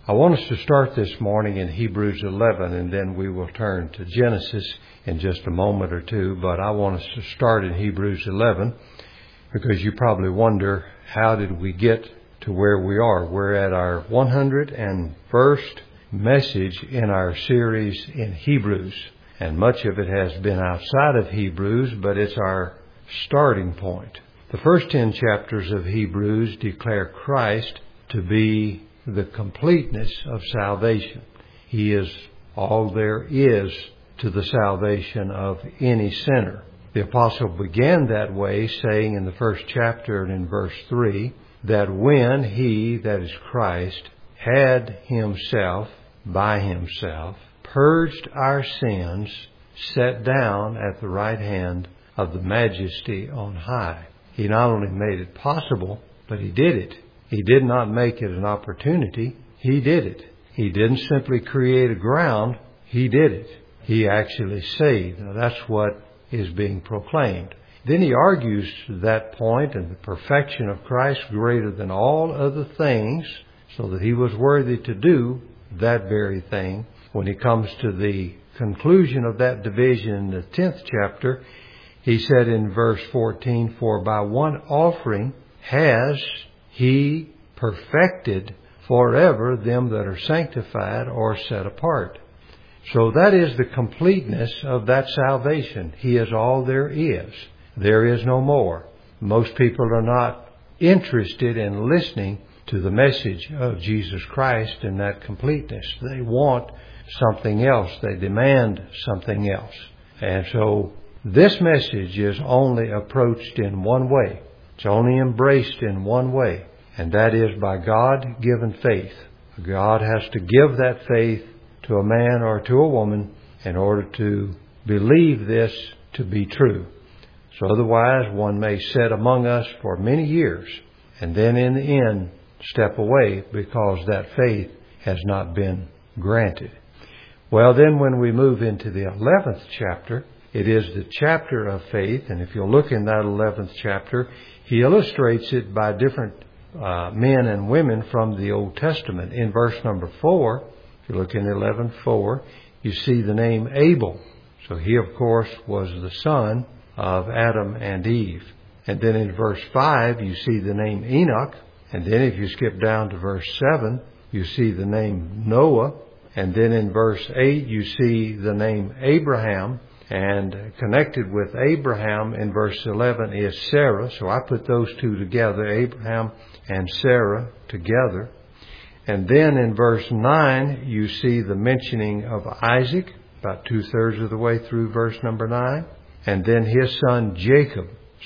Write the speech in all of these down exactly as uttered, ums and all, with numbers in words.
I want us to start this morning in Hebrews eleven, and then we will turn to Genesis in just a moment or two. But I want us to start in Hebrews eleven because you probably wonder, how did we get to where we are? We're at our one hundred first message in our series in Hebrews. And much of it has been outside of Hebrews, but it's our starting point. The first ten chapters of Hebrews declare Christ to be the completeness of salvation. He is all there is to the salvation of any sinner. The apostle began that way, saying in the first chapter and in verse three, that when he, that is Christ, had himself, by himself, purged our sins, sat down at the right hand of the Majesty on high. He not only made it possible, but he did it. He did not make it an opportunity. He did it. He didn't simply create a ground. He did it. He actually saved. Now that's what is being proclaimed. Then he argues that point and the perfection of Christ greater than all other things, so that he was worthy to do that very thing. When he comes to the conclusion of that division in the tenth chapter, he said in verse fourteen, for by one offering has he perfected forever them that are sanctified or set apart. So that is the completeness of that salvation. He is all there is. There is no more. Most people are not interested in listening to the message of Jesus Christ in that completeness. They want something else. They demand something else. And so this message is only approached in one way. It's only embraced in one way, and that is by God-given faith. God has to give that faith to a man or to a woman in order to believe this to be true. So otherwise, one may sit among us for many years and then in the end step away because that faith has not been granted. Well, then when we move into the eleventh chapter, it is the chapter of faith, and if you'll look in that eleventh chapter, he illustrates it by different uh, men and women from the Old Testament. In verse number four, if you look in eleven four, you see the name Abel. So he, of course, was the son of Adam and Eve. And then in verse five, you see the name Enoch. And then if you skip down to verse seven, you see the name Noah. And then in verse eight, you see the name Abraham. And connected with Abraham in verse eleven is Sarah. So I put those two together, Abraham and Sarah together. And then in verse nine, you see the mentioning of Isaac, about two-thirds of the way through verse number nine. And then his son Jacob.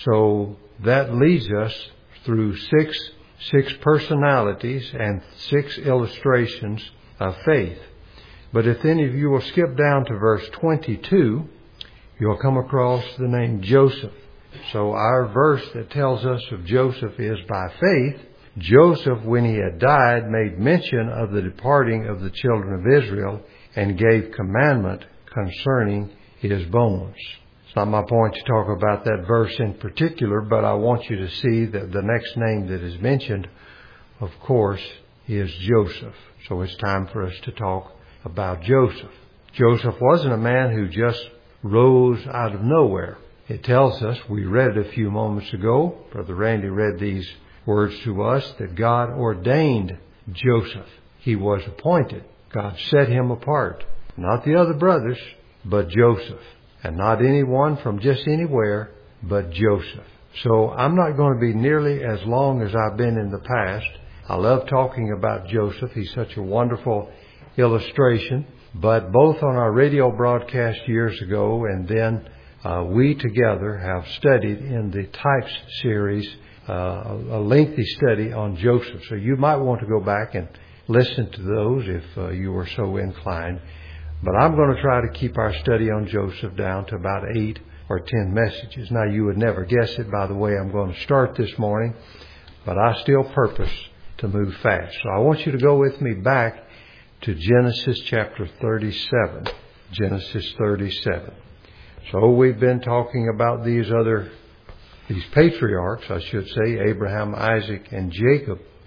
So that leads us through six, six personalities and six illustrations of faith. But if any of you will skip down to verse twenty-two, you'll come across the name Joseph. So our verse that tells us of Joseph is by faith. Joseph, when he had died, made mention of the departing of the children of Israel and gave commandment concerning his bones. It's not my point to talk about that verse in particular, but I want you to see that the next name that is mentioned, of course, is Joseph. So it's time for us to talk about Joseph. Joseph wasn't a man who just rose out of nowhere. It tells us, we read it a few moments ago, Brother Randy read these words to us, that God ordained Joseph. He was appointed. God set him apart. Not the other brothers, but Joseph. And not anyone from just anywhere, but Joseph. So I'm not going to be nearly as long as I've been in the past. I love talking about Joseph. He's such a wonderful illustration. But both on our radio broadcast years ago and then uh, we together have studied in the Types series uh, a lengthy study on Joseph. So you might want to go back and listen to those if uh, you were so inclined. But I'm going to try to keep our study on Joseph down to about eight or ten messages. Now, you would never guess it by the way I'm going to start this morning, but I still purpose to move fast. So I want you to go with me back to Genesis chapter thirty-seven. Genesis thirty-seven. So we've been talking about these other, these patriarchs, I should say, Abraham, Isaac, and Jacob.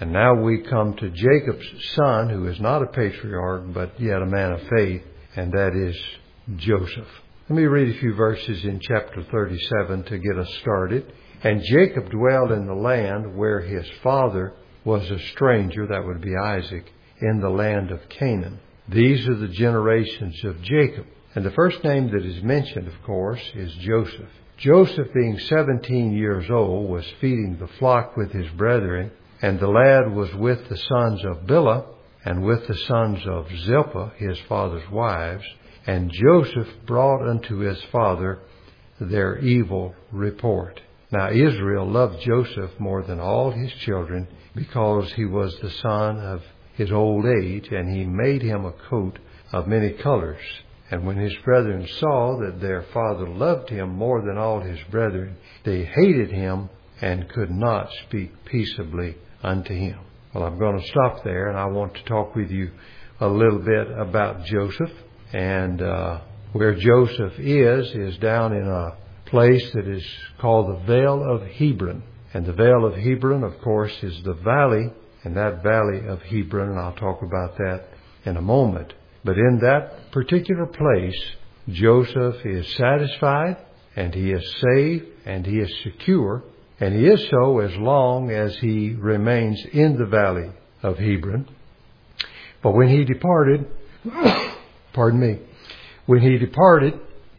And now we come to Jacob's son, who is not a patriarch, but yet a man of faith, and that is Joseph. Let me read a few verses in chapter thirty-seven to get us started. And Jacob dwelled in the land where his father was a stranger, that would be Isaac, in the land of Canaan. These are the generations of Jacob. And the first name that is mentioned, of course, is Joseph. Joseph, being seventeen years old, was feeding the flock with his brethren, and the lad was with the sons of Bilhah, and with the sons of Zilpah, his father's wives. And Joseph brought unto his father their evil report. Now Israel loved Joseph more than all his children, because he was the son of his old age, and he made him a coat of many colors. And when his brethren saw that their father loved him more than all his brethren, they hated him and could not speak peaceably unto him. Well, I'm going to stop there, and I want to talk with you a little bit about Joseph. And uh, where Joseph is, is down in a place that is called the Vale of Hebron. And the Vale of Hebron, of course, is the valley, and that valley of Hebron, and I'll talk about that in a moment. But in that particular place, Joseph is satisfied, and he is safe, and he is secure, and he is so as long as he remains in the valley of Hebron. But when he departed, pardon me, when he departed,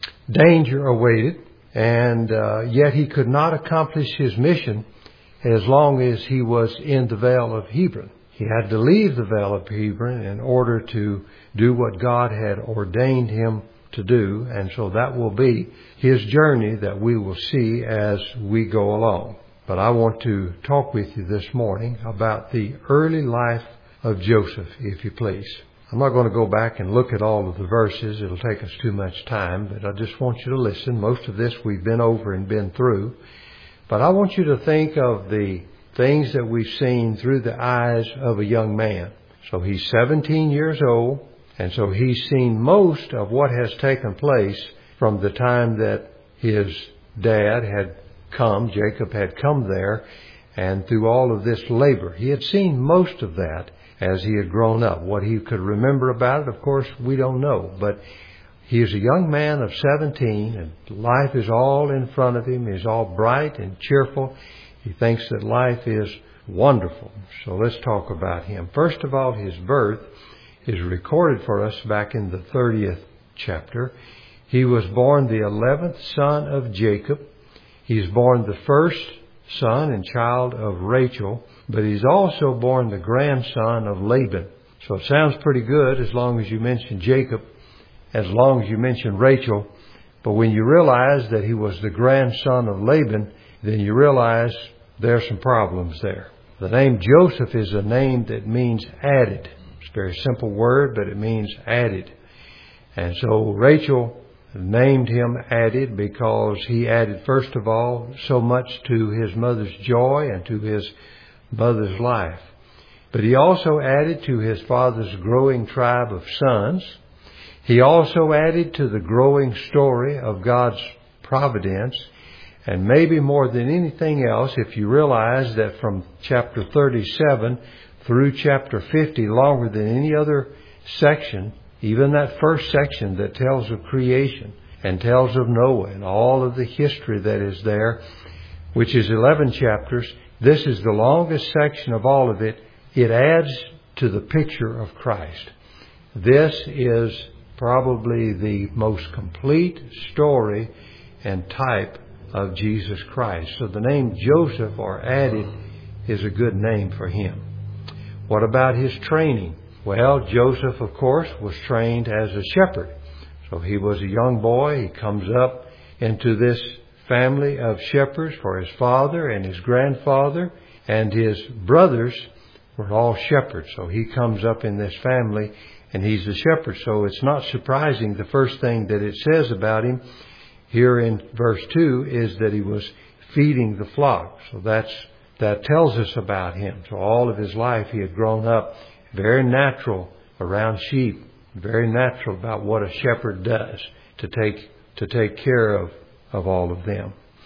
danger awaited, and uh, yet he could not accomplish his mission as long as he was in the Vale of Hebron. He had to leave the Vale of Hebron in order to do what God had ordained him to do, and so that will be his journey that we will see as we go along. But I want to talk with you this morning about the early life of Joseph, if you please. I'm not going to go back and look at all of the verses. It'll take us too much time, but I just want you to listen. Most of this we've been over and been through. But I want you to think of the things that we've seen through the eyes of a young man. So he's seventeen years old, and so he's seen most of what has taken place from the time that his dad had come, Jacob had come there, and through all of this labor. He had seen most of that as he had grown up. What he could remember about it, of course, we don't know. But he is a young man of seventeen, and life is all in front of him. He's all bright and cheerful. He thinks that life is wonderful. So let's talk about him. First of all, his birth is recorded for us back in the thirtieth chapter. He was born the eleventh son of Jacob. He's born the first son and child of Rachel, but he's also born the grandson of Laban. So it sounds pretty good as long as you mention Jacob, as long as you mention Rachel. But when you realize that he was the grandson of Laban, then you realize there are some problems there. The name Joseph is a name that means added. It's a very simple word, but it means added. And so Rachel named him added because he added, first of all, so much to his mother's joy and to his mother's life. But he also added to his father's growing tribe of sons. He also added to the growing story of God's providence. And maybe more than anything else, if you realize that from chapter thirty-seven through chapter fifty, longer than any other section, even that first section that tells of creation and tells of Noah and all of the history that is there, which is eleven chapters, this is the longest section of all of it. It adds to the picture of Christ. This is probably the most complete story and type of Jesus Christ. So the name Joseph, or added, is a good name for him. What about his training? Well, Joseph, of course, was trained as a shepherd. So he was a young boy. He comes up into this family of shepherds, for his father and his grandfather and his brothers were all shepherds. So he comes up in this family and he's a shepherd. So it's not surprising the first thing that it says about him here in verse two is that he was feeding the flock. So that's that tells us about him. So all of his life he had grown up very natural around sheep, very natural about what a shepherd does to take to take care of, of all of them.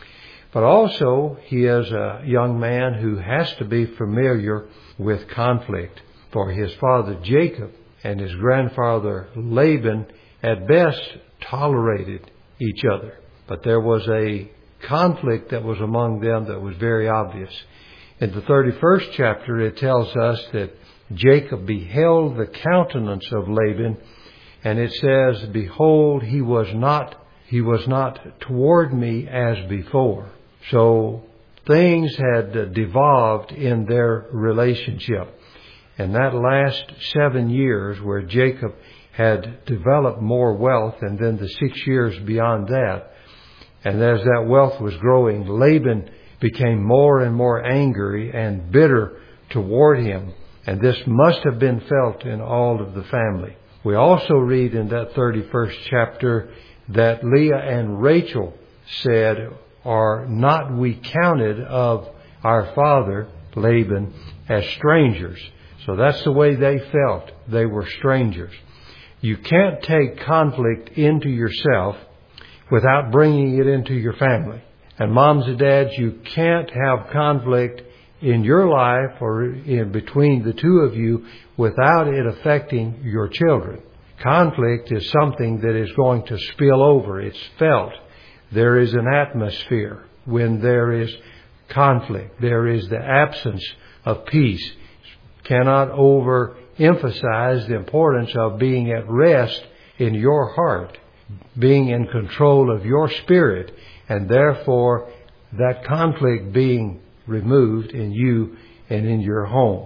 But also, he is a young man who has to be familiar with conflict. For his father Jacob and his grandfather Laban at best tolerated each other. But there was a conflict that was among them that was very obvious. In the thirty-first chapter, it tells us that Jacob beheld the countenance of Laban, and it says, "Behold, he was not he was not toward me as before." So things had devolved in their relationship. And that last seven years where Jacob had developed more wealth, and then the six years beyond that, and as that wealth was growing, Laban became more and more angry and bitter toward him. And this must have been felt in all of the family. We also read in that thirty-first chapter that Leah and Rachel said, "Are not we counted of our father Laban as strangers?" So that's the way they felt. They were strangers. You can't take conflict into yourself without bringing it into your family. And moms and dads, you can't have conflict in your life or in between the two of you without it affecting your children. Conflict is something that is going to spill over. It's felt. There is an atmosphere when there is conflict. There is the absence of peace. Cannot overemphasize the importance of being at rest in your heart, being in control of your spirit, and therefore that conflict being removed in you and in your home.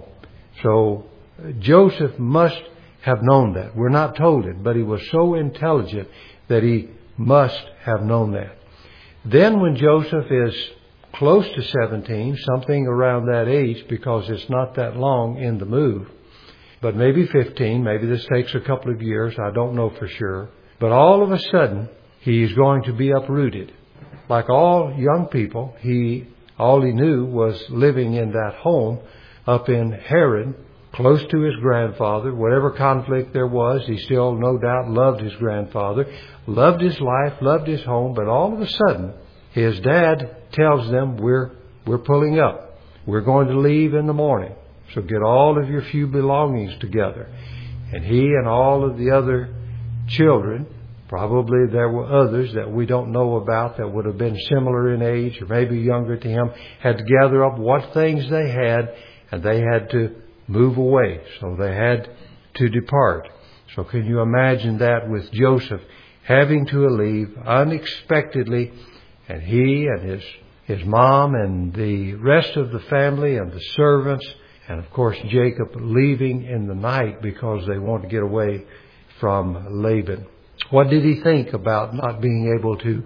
So Joseph must have known that. We're not told it, but he was so intelligent that he must have known that. Then when Joseph is close to seventeen, something around that age, because it's not that long in the move, but maybe fifteen, maybe this takes a couple of years, I don't know for sure. But all of a sudden, he's going to be uprooted. Like all young people, he all he knew was living in that home up in Haran, close to his grandfather. Whatever conflict there was, he still no doubt loved his grandfather, loved his life, loved his home. But all of a sudden, his dad tells them, we're we're pulling up. We're going to leave in the morning. So get all of your few belongings together. And he and all of the other children, probably there were others that we don't know about that would have been similar in age or maybe younger to him, had to gather up what things they had, and they had to move away. So they had to depart. So can you imagine that with Joseph having to leave unexpectedly, and he and his his mom and the rest of the family and the servants, and of course Jacob leaving in the night because they want to get away from Laban. What did he think about not being able to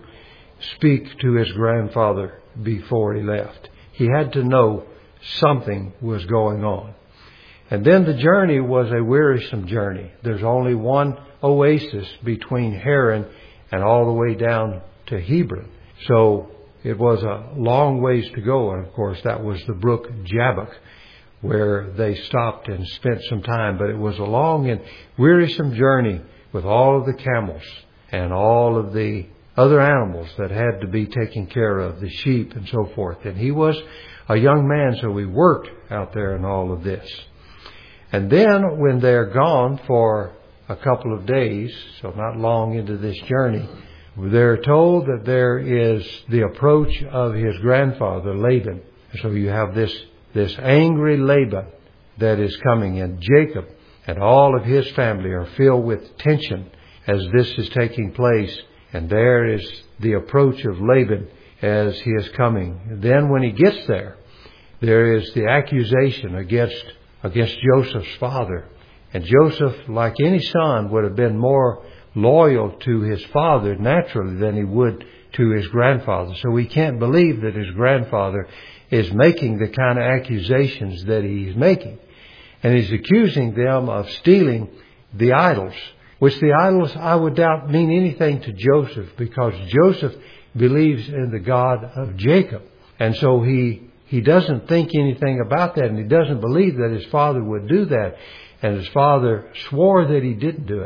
speak to his grandfather before he left? He had to know something was going on. And then the journey was a wearisome journey. There's only one oasis between Haran and all the way down to Hebron. So it was a long ways to go. And of course, that was the brook Jabbok, where they stopped and spent some time. But it was a long and wearisome journey with all of the camels and all of the other animals that had to be taken care of, the sheep and so forth. And he was a young man, so he worked out there in all of this. And then when they're gone for a couple of days, so not long into this journey, they're told that there is the approach of his grandfather, Laban. So you have this, this angry Laban that is coming, and Jacob and all of his family are filled with tension as this is taking place. And there is the approach of Laban as he is coming. And then when he gets there, there is the accusation against against Joseph's father. And Joseph, like any son, would have been more loyal to his father naturally than he would to his grandfather. So we can't believe that his grandfather is making the kind of accusations that he's making. And he's accusing them of stealing the idols, which the idols, I would doubt, mean anything to Joseph, because Joseph believes in the God of Jacob. And so he He doesn't think anything about that, and he doesn't believe that his father would do that. And his father swore that he didn't do it.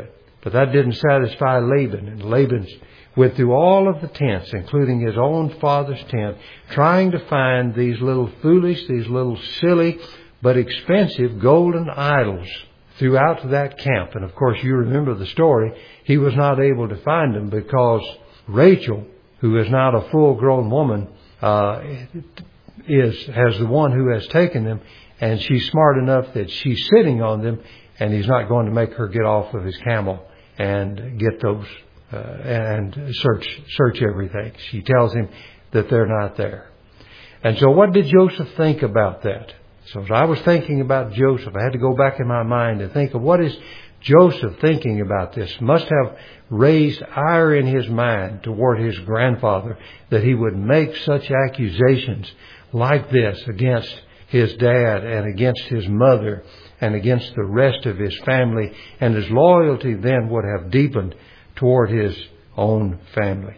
But that didn't satisfy Laban. And Laban went through all of the tents, including his own father's tent, trying to find these little foolish, these little silly, but expensive golden idols throughout that camp. And of course, you remember the story. He was not able to find them because Rachel, who is not a full-grown woman, uh, is has the one who has taken them, and she's smart enough that she's sitting on them, and he's not going to make her get off of his camel and get those uh, and search search everything. She tells him that they're not there. And so what did Joseph think about that? So as I was thinking about Joseph, I had to go back in my mind and think of what is Joseph thinking about this. Must have raised ire in his mind toward his grandfather that he would make such accusations like this against his dad and against his mother and against the rest of his family. And his loyalty then would have deepened toward his own family.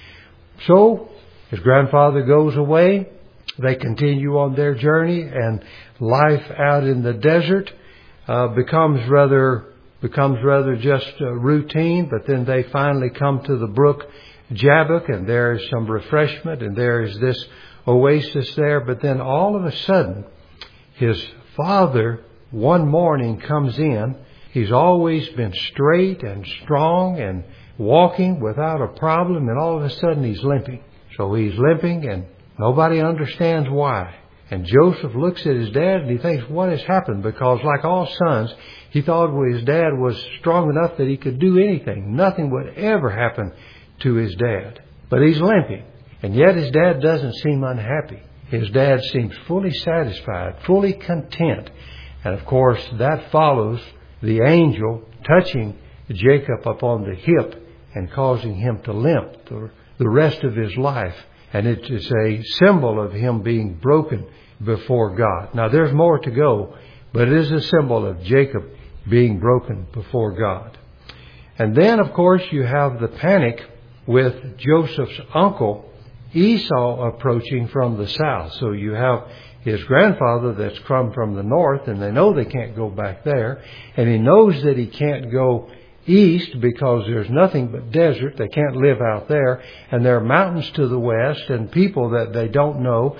So his grandfather goes away. They continue on their journey, and life out in the desert uh, becomes rather becomes rather just uh, routine. But then they finally come to the brook Jabbok, and there is some refreshment, and there is this oasis there. But then all of a sudden, his father one morning comes in. He's always been straight and strong and walking without a problem, and all of a sudden he's limping. So he's limping, and nobody understands why. And Joseph looks at his dad and he thinks, what has happened? Because like all sons, he thought well, his dad was strong enough that he could do anything. Nothing would ever happen to his dad. But he's limping. And yet his dad doesn't seem unhappy. His dad seems fully satisfied, fully content. And of course, that follows the angel touching Jacob upon the hip and causing him to limp the, the rest of his life. And it is a symbol of him being broken before God. Now, there's more to go, but it is a symbol of Jacob being broken before God. And then, of course, you have the panic with Joseph's uncle Esau approaching from the south. So you have his grandfather that's come from the north, and they know they can't go back there. And he knows that he can't go east because there's nothing but desert. They can't live out there. And there are mountains to the west and people that they don't know.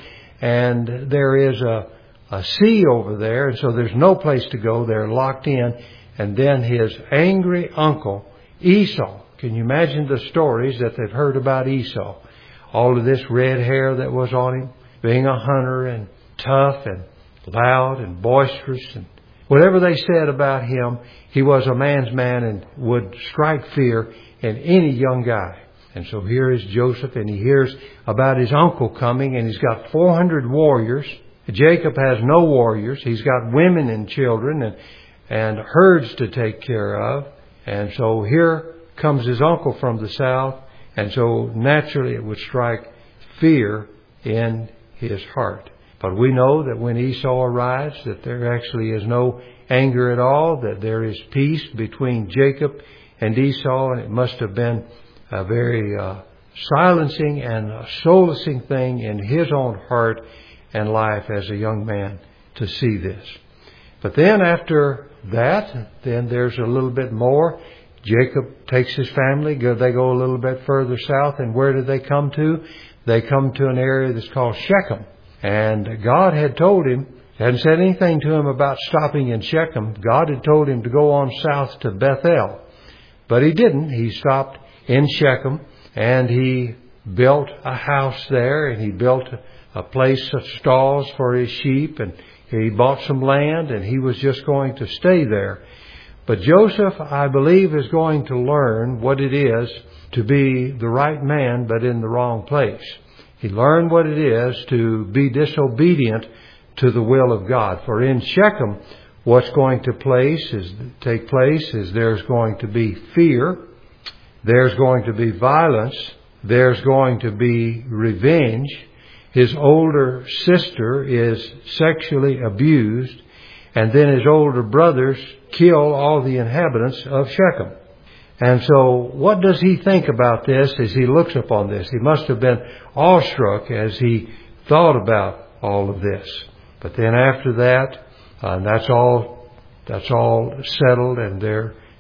And there is a, a sea over there. And so there's no place to go. They're locked in. And then his angry uncle, Esau. Can you imagine the stories that they've heard about Esau? All of this red hair that was on him, being a hunter and tough and loud and boisterous, and whatever they said about him, he was a man's man and would strike fear in any young guy. And so here is Joseph, and he hears about his uncle coming, and he's got four hundred warriors. Jacob has no warriors. He's got women and children and, and herds to take care of. And so here comes his uncle from the south. And so naturally it would strike fear in his heart. But we know that when Esau arrives, that there actually is no anger at all, that there is peace between Jacob and Esau, and it must have been a very uh, silencing and a solacing thing in his own heart and life as a young man to see this. But then after that, then there's a little bit more. Jacob takes his family, go, they go a little bit further south, and where do they come to? They come to an area that's called Shechem. And God had told him, hadn't said anything to him about stopping in Shechem. God had told him to go on south to Bethel. But he didn't. He stopped in Shechem, and he built a house there, and he built a place of stalls for his sheep, and he bought some land, and he was just going to stay there. But Joseph, I believe, is going to learn what it is to be the right man, but in the wrong place. He learned what it is to be disobedient to the will of God. For in Shechem, what's going to place is, take place is there's going to be fear, there's going to be violence, there's going to be revenge. His older sister is sexually abused, and then his older brothers kill all the inhabitants of Shechem. And so what does he think about this as he looks upon this? He must have been awestruck as he thought about all of this. But then after that, uh, that's all that's all settled, and they're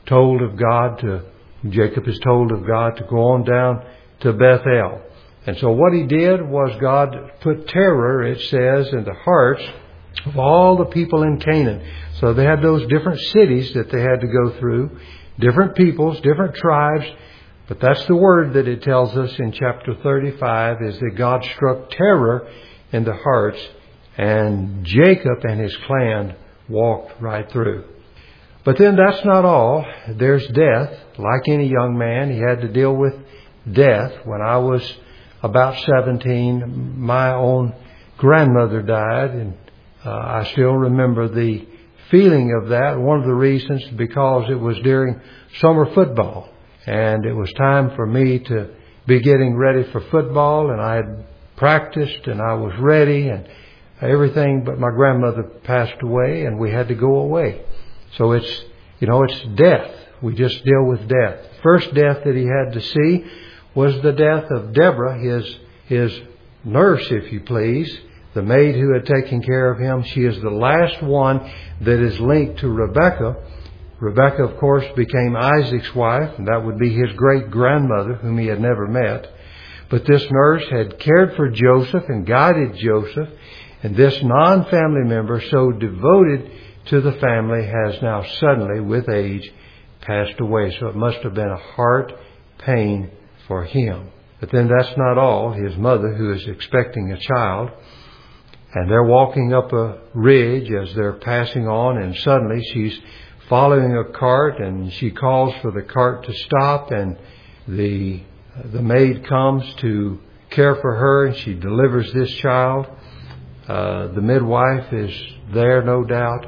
told of God to, Jacob is told of God to go on down to Bethel. And so what he did was God put terror, it says, in the hearts of all the people in Canaan. So they had those different cities that they had to go through, different peoples, different tribes. But that's the word that it tells us in chapter thirty-five, is that God struck terror in the hearts, and Jacob and his clan walked right through. But then that's not all. There's death. Like any young man, he had to deal with death. When I was about seventeen, my own grandmother died, and uh, I still remember the feeling of that. One of the reasons, because it was during summer football, and it was time for me to be getting ready for football, and I had practiced and I was ready and everything, but my grandmother passed away and we had to go away. So it's, you know, it's death. We just deal with death. First death that he had to see was the death of Deborah, his his nurse, if you please, the maid who had taken care of him. She is the last one that is linked to Rebekah. Rebekah, of course, became Isaac's wife, and that would be his great-grandmother, whom he had never met. But this nurse had cared for Joseph and guided Joseph, and this non-family member, so devoted to the family, has now suddenly, with age, passed away. So it must have been a heart pain for him. But then that's not all. His mother, who is expecting a child, and they're walking up a ridge as they're passing on, and suddenly she's following a cart, and she calls for the cart to stop, and the the maid comes to care for her, and she delivers this child. Uh, the midwife is there, no doubt.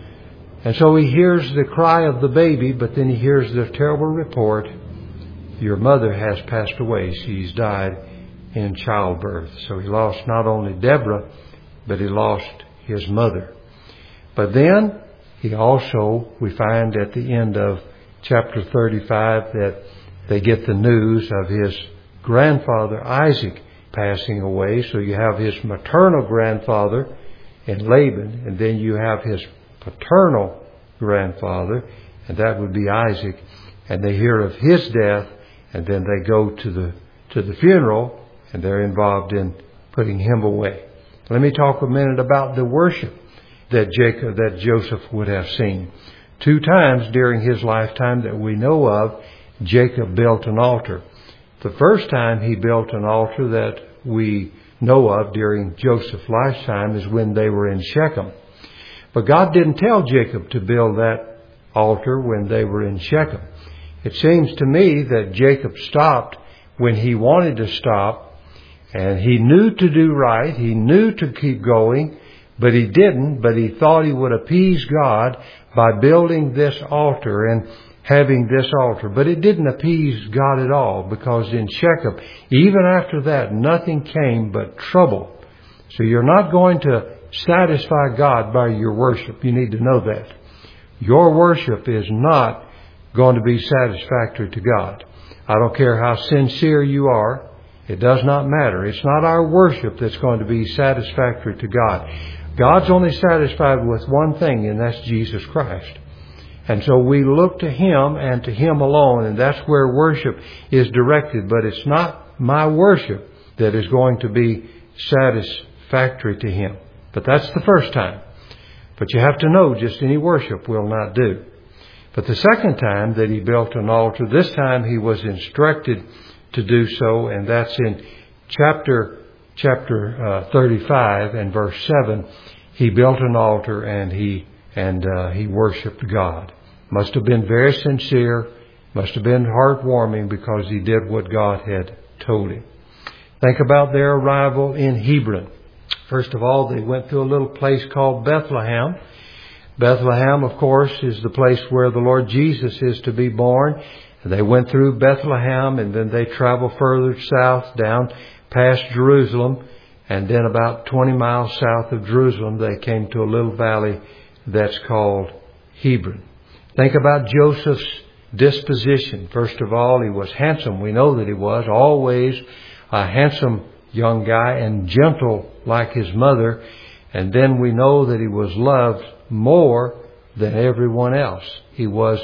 And so he hears the cry of the baby, but then he hears the terrible report: your mother has passed away. She's died in childbirth. So he lost not only Deborah, but he lost his mother. But then he also, we find at the end of chapter thirty-five, that they get the news of his grandfather Isaac passing away. So you have his maternal grandfather in Laban, and then you have his paternal grandfather, and that would be Isaac. And they hear of his death, and then they go to the to the funeral, and they're involved in putting him away. Let me talk a minute about the worship that Jacob, that Joseph would have seen. Two times during his lifetime that we know of, Jacob built an altar. The first time he built an altar that we know of during Joseph's lifetime is when they were in Shechem. But God didn't tell Jacob to build that altar when they were in Shechem. It seems to me that Jacob stopped when he wanted to stop, and he knew to do right. He knew to keep going, but he didn't. But he thought he would appease God by building this altar and having this altar. But it didn't appease God at all, because in Shechem, even after that, nothing came but trouble. So you're not going to satisfy God by your worship. You need to know that. Your worship is not going to be satisfactory to God. I don't care how sincere you are. It does not matter. It's not our worship that's going to be satisfactory to God. God's only satisfied with one thing, and that's Jesus Christ. And so we look to Him and to Him alone, and that's where worship is directed. But it's not my worship that is going to be satisfactory to Him. But that's the first time. But you have to know, just any worship will not do. But the second time that he built an altar, this time he was instructed to do so, and that's in chapter chapter uh, thirty-five and verse seven. He built an altar and he and uh, he worshipped God. Must have been very sincere, must have been heartwarming, because he did what God had told him. Think about their arrival in Hebron. First of all, they went through a little place called Bethlehem. Bethlehem, of course, is the place where the Lord Jesus is to be born. They went through Bethlehem, and then they traveled further south down past Jerusalem. And then about twenty miles south of Jerusalem, they came to a little valley that's called Hebron. Think about Joseph's disposition. First of all, he was handsome. We know that he was always a handsome young guy and gentle like his mother. And then we know that he was loved more than everyone else. He was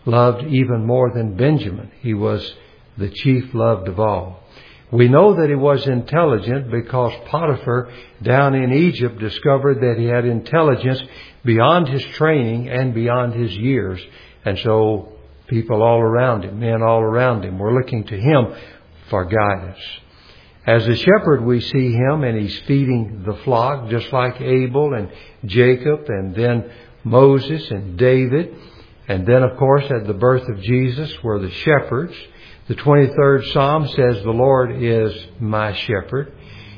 loved even more than Benjamin. He was the chief loved of all. We know that he was intelligent because Potiphar down in Egypt discovered that he had intelligence beyond his training and beyond his years. And so people all around him, men all around him, were looking to him for guidance. As a shepherd, we see him, and he's feeding the flock, just like Abel and Jacob, and then Moses and David. And then, of course, at the birth of Jesus were the shepherds. The twenty-third Psalm says, the Lord is my shepherd.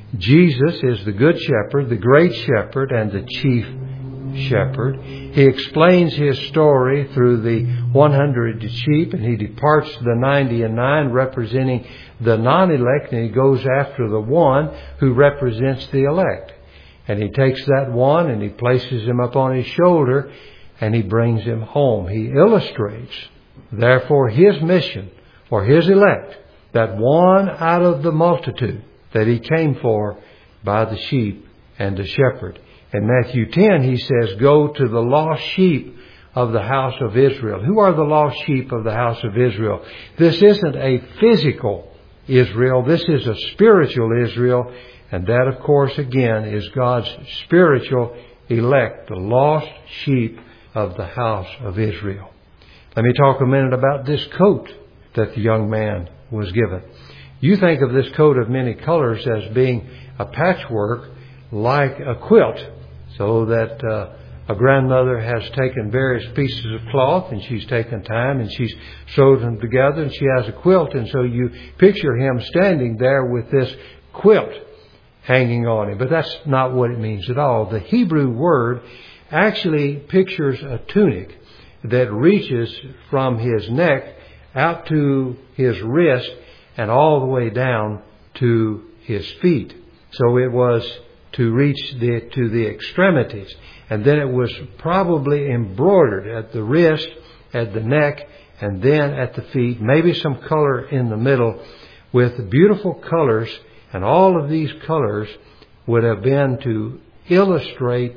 Jesus is the good shepherd, the great shepherd, and the chief shepherd. He explains his story through the one hundred sheep, and he departs the ninety and nine, representing the non-elect, and he goes after the one who represents the elect. And he takes that one and he places him up on his shoulder, and he brings him home. He illustrates, therefore, his mission for his elect, that one out of the multitude that he came for by the sheep and the shepherd. In Matthew ten, he says, go to the lost sheep of the house of Israel. Who are the lost sheep of the house of Israel? This isn't a physical Israel. This is a spiritual Israel. And that, of course, again, is God's spiritual elect, the lost sheep of the house of Israel. Let me talk a minute about this coat that the young man was given. You think of this coat of many colors as being a patchwork like a quilt, so that uh, a grandmother has taken various pieces of cloth and she's taken time and she's sewed them together and she has a quilt, and so you picture him standing there with this quilt hanging on him. But that's not what it means at all. The Hebrew word actually pictures a tunic that reaches from his neck out to his wrist and all the way down to his feet. So it was to reach the, to the extremities. And then it was probably embroidered at the wrist, at the neck, and then at the feet. Maybe some color in the middle with beautiful colors. And all of these colors would have been to illustrate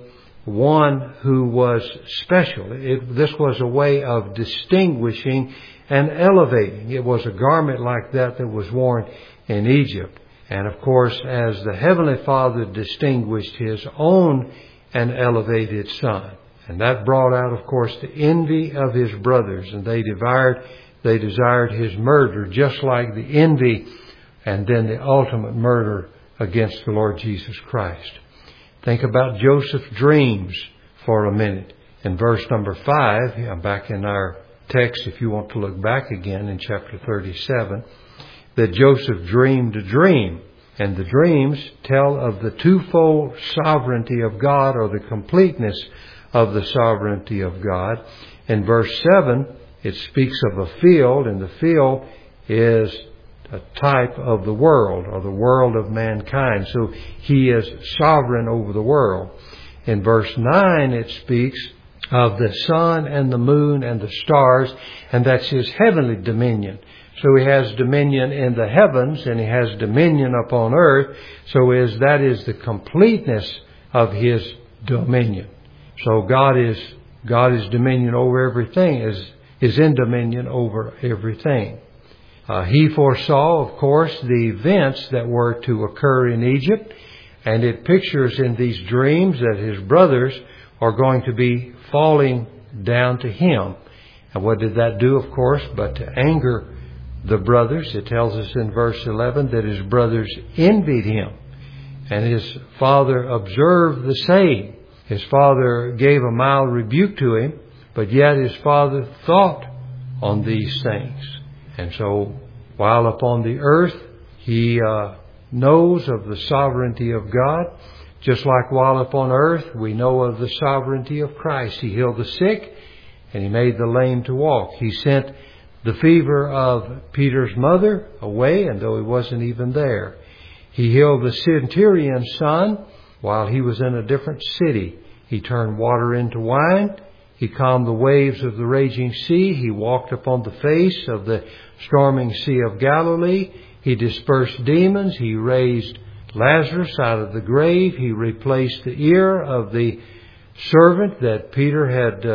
one who was special. It, this was a way of distinguishing and elevating. It was a garment like that that was worn in Egypt. And of course, as the Heavenly Father distinguished His own and elevated Son. And that brought out, of course, the envy of His brothers. And they desired, they desired His murder, just like the envy and then the ultimate murder against the Lord Jesus Christ. Think about Joseph's dreams for a minute. In verse number five, I'm back in our text if you want to look back again in chapter thirty-seven, that Joseph dreamed a dream. And the dreams tell of the twofold sovereignty of God, or the completeness of the sovereignty of God. In verse seven, it speaks of a field, and the field is a type of the world, or the world of mankind. So He is sovereign over the world. In verse nine, it speaks of the sun and the moon and the stars, and that's His heavenly dominion. So He has dominion in the heavens, and He has dominion upon earth. So is that is the completeness of His dominion. So God is God is dominion over everything, is is in dominion over everything. Uh, he foresaw, of course, the events that were to occur in Egypt, and it pictures in these dreams that His brothers are going to be falling down to Him. And what did that do, of course, but to anger the brothers? It tells us in verse eleven that His brothers envied Him, and His father observed the saying. His father gave a mild rebuke to him, but yet His father thought on these things. And so, while upon the earth, He uh, knows of the sovereignty of God, just like while upon earth, we know of the sovereignty of Christ. He healed the sick, and He made the lame to walk. He sent the fever of Peter's mother away, and though he wasn't even there. He healed the centurion's son while he was in a different city. He turned water into wine. He calmed the waves of the raging sea. He walked upon the face of the storming Sea of Galilee. He dispersed demons. He raised Lazarus out of the grave. He replaced the ear of the servant that Peter had uh,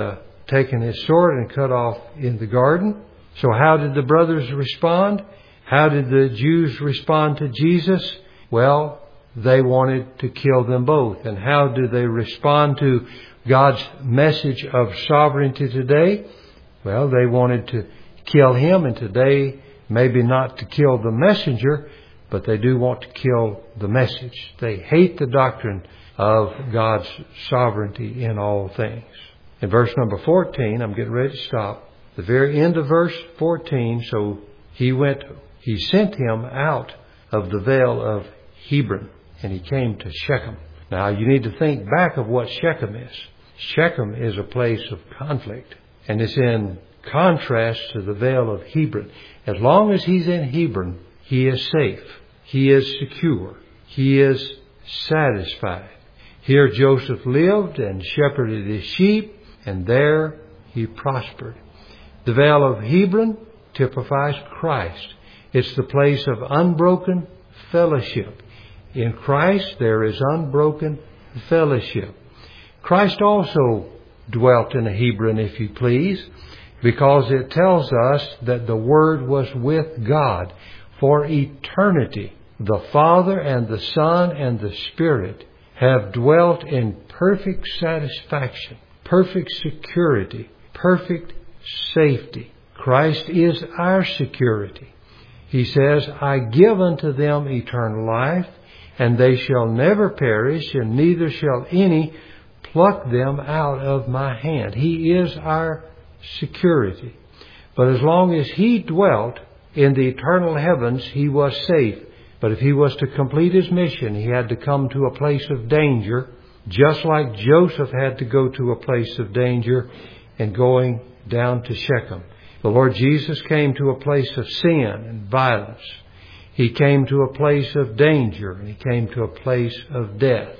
taken his sword and cut off in the garden. So how did the brothers respond? How did the Jews respond to Jesus? Well, they wanted to kill them both. And how do they respond to God's message of sovereignty today? Well, they wanted to kill him, and today, maybe not to kill the messenger, but they do want to kill the message. They hate the doctrine of God's sovereignty in all things. In verse number fourteen, I'm getting ready to stop. The very end of verse fourteen, so he went, he sent him out of the vale of Hebron, and he came to Shechem. Now you need to think back of what Shechem is. Shechem is a place of conflict, and it's in contrast to the vale of Hebron. As long as he's in Hebron, he is safe. He is secure. He is satisfied. Here Joseph lived and shepherded his sheep, and there he prospered. The vale of Hebron typifies Christ. It's the place of unbroken fellowship. In Christ there is unbroken fellowship. Christ also dwelt in a Hebron, if you please, because it tells us that the Word was with God for eternity. The Father and the Son and the Spirit have dwelt in perfect satisfaction, perfect security, perfect safety. Christ is our security. He says, I give unto them eternal life, and they shall never perish, and neither shall any pluck them out of my hand. He is our security. But as long as he dwelt in the eternal heavens, he was safe. But if he was to complete his mission, he had to come to a place of danger, just like Joseph had to go to a place of danger in going down to Shechem. The Lord Jesus came to a place of sin and violence. He came to a place of danger, and he came to a place of death.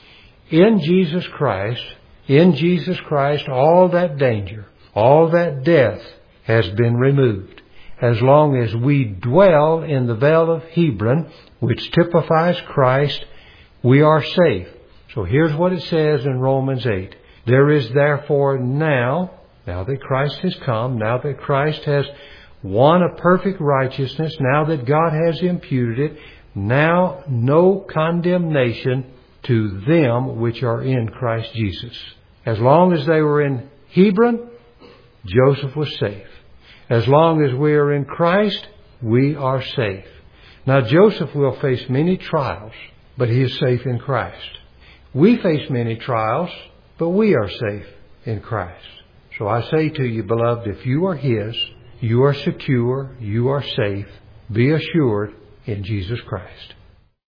In Jesus Christ, in Jesus Christ, all that danger, all that death has been removed. As long as we dwell in the vale of Hebron, which typifies Christ, we are safe. So here's what it says in Romans eight. There is therefore now, now that Christ has come, now that Christ has won a perfect righteousness, now that God has imputed it, now no condemnation to them which are in Christ Jesus. As long as they were in Hebron, Joseph was safe. As long as we are in Christ, we are safe. Now Joseph will face many trials, but he is safe in Christ. We face many trials, but we are safe in Christ. So I say to you, beloved, if you are his, you are secure, you are safe, be assured in Jesus Christ.